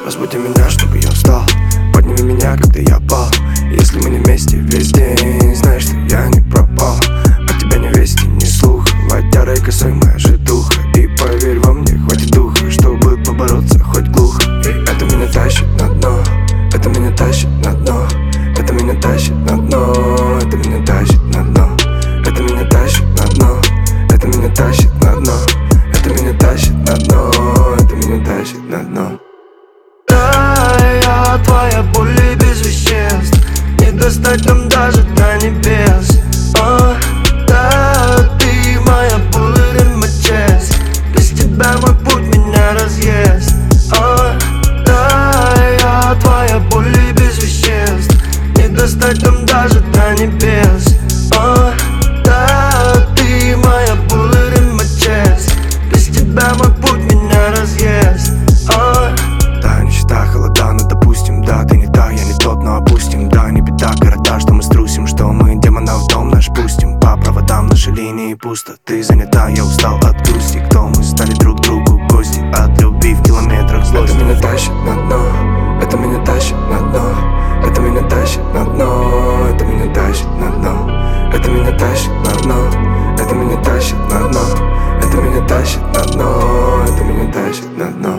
Разбуди меня, чтобы я встал. Подними меня, когда я пал. Если мы не вместе весь день, знаешь, что я не пропал. От тебя ни вести, ни слуха. Водярой косой моя же духа. И поверь, во мне хватит духа, чтобы побороться хоть глухо. И это меня тащит на дно. Это меня тащит на дно. Это меня тащит на дно. Это меня тащит на дно. Это меня тащит на дно. Это меня тащит на дно. Это меня тащит на дно. Это меня тащит на дно. Да, я твоя боль и без веществ. Не достать нам даже до небес. Да, ты моя bullet in my chest. Без тебя мой путь меня разъест. Да, я твоя боль и без веществ. Не достать нам даже до небес. Да, ты моя bullet in my chest. Без тебя мой путь меня разъест. Да, нищета, холода, но допустим. Да, ты не та, я не тот, но опустим. Да, не беда, города, что мы струсим. Что мы демонов в дом наш пустим. По проводам нашей линии пусто. Ты занята, я устал от грусти. Кто мы стали друг другу гости. От любви в километрах злости. Это меня тащит на дно. Это меня тащит на дно. Это меня тащит на дно. Это меня тащит на дно. Это меня тащит на дно. Это меня тащит на дно. Это меня тащит на дно. Это меня тащит на дно.